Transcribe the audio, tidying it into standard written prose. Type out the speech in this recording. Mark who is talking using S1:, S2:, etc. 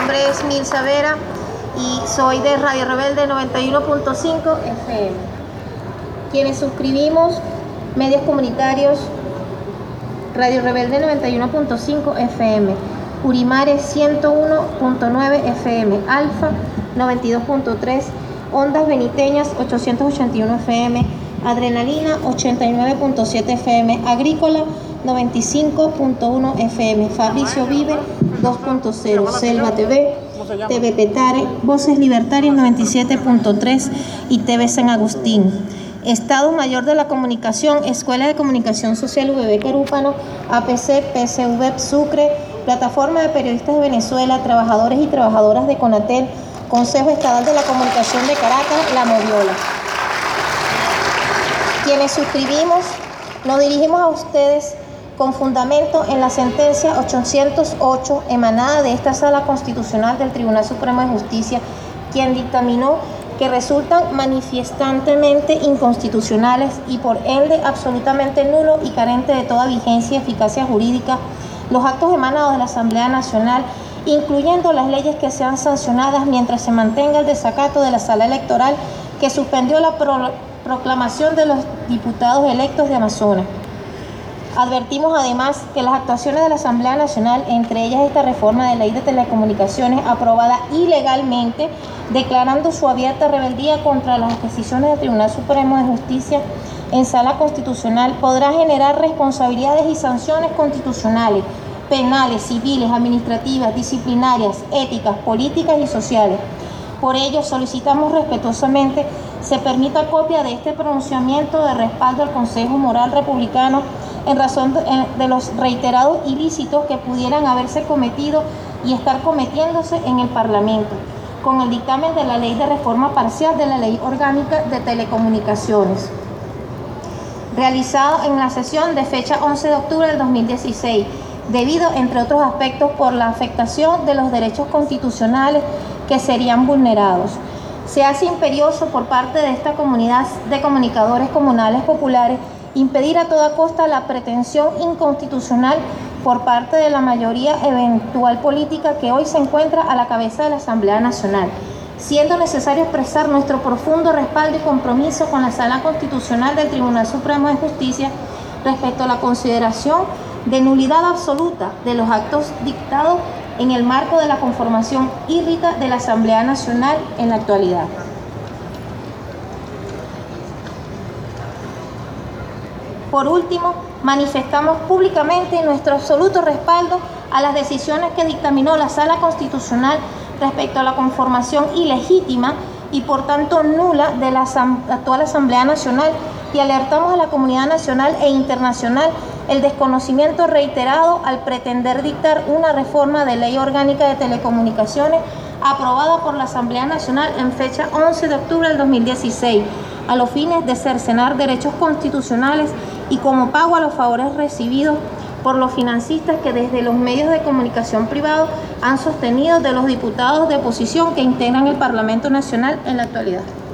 S1: nombre es Milsa Vera y soy de Radio Rebelde 91.5 FM. Quienes suscribimos medios comunitarios: Radio Rebelde 91.5 FM, Urimare 101.9 FM, Alfa 92.3, Ondas Beniteñas 881 FM, Adrenalina 89.7 FM, Agrícola 95.1 FM, Fabricio Vive 2.0, Selva TV, TV Petare, Voces Libertarias 97.3 y TV San Agustín. Estado Mayor de la Comunicación, Escuela de Comunicación Social UBB Carúpano, APC, PSV Sucre, Plataforma de Periodistas de Venezuela, Trabajadores y Trabajadoras de CONATEL, Consejo Estatal de la Comunicación de Caracas, La Moviola. Quienes suscribimos, nos dirigimos a ustedes con fundamento en la sentencia 808 emanada de esta Sala Constitucional del Tribunal Supremo de Justicia, quien dictaminó que resultan manifiestantemente inconstitucionales y por ende absolutamente nulo y carente de toda vigencia y eficacia jurídica los actos emanados de la Asamblea Nacional, incluyendo las leyes que sean sancionadas mientras se mantenga el desacato de la Sala Electoral que suspendió la proclamación de los diputados electos de Amazonas. Advertimos además que las actuaciones de la Asamblea Nacional, entre ellas esta reforma de ley de telecomunicaciones aprobada ilegalmente, declarando su abierta rebeldía contra las decisiones del Tribunal Supremo de Justicia en Sala Constitucional, podrá generar responsabilidades y sanciones constitucionales, penales, civiles, administrativas, disciplinarias, éticas, políticas y sociales. Por ello, solicitamos respetuosamente se permita copia de este pronunciamiento de respaldo al Consejo Moral Republicano en razón de los reiterados ilícitos que pudieran haberse cometido y estar cometiéndose en el Parlamento, con el dictamen de la Ley de Reforma Parcial de la Ley Orgánica de Telecomunicaciones, realizado en la sesión de fecha 11 de octubre del 2016, debido, entre otros aspectos, por la afectación de los derechos constitucionales que serían vulnerados. Se hace imperioso por parte de esta comunidad de comunicadores comunales populares impedir a toda costa la pretensión inconstitucional por parte de la mayoría eventual política que hoy se encuentra a la cabeza de la Asamblea Nacional, siendo necesario expresar nuestro profundo respaldo y compromiso con la Sala Constitucional del Tribunal Supremo de Justicia respecto a la consideración de nulidad absoluta de los actos dictados en el marco de la conformación írrita de la Asamblea Nacional en la actualidad. Por último, manifestamos públicamente nuestro absoluto respaldo a las decisiones que dictaminó la Sala Constitucional respecto a la conformación ilegítima y por tanto nula de la actual Asamblea Nacional, y alertamos a la comunidad nacional e internacional el desconocimiento reiterado al pretender dictar una reforma de ley orgánica de telecomunicaciones aprobada por la Asamblea Nacional en fecha 11 de octubre del 2016, a los fines de cercenar derechos constitucionales y como pago a los favores recibidos por los financistas que desde los medios de comunicación privados han sostenido de los diputados de oposición que integran el Parlamento Nacional en la actualidad.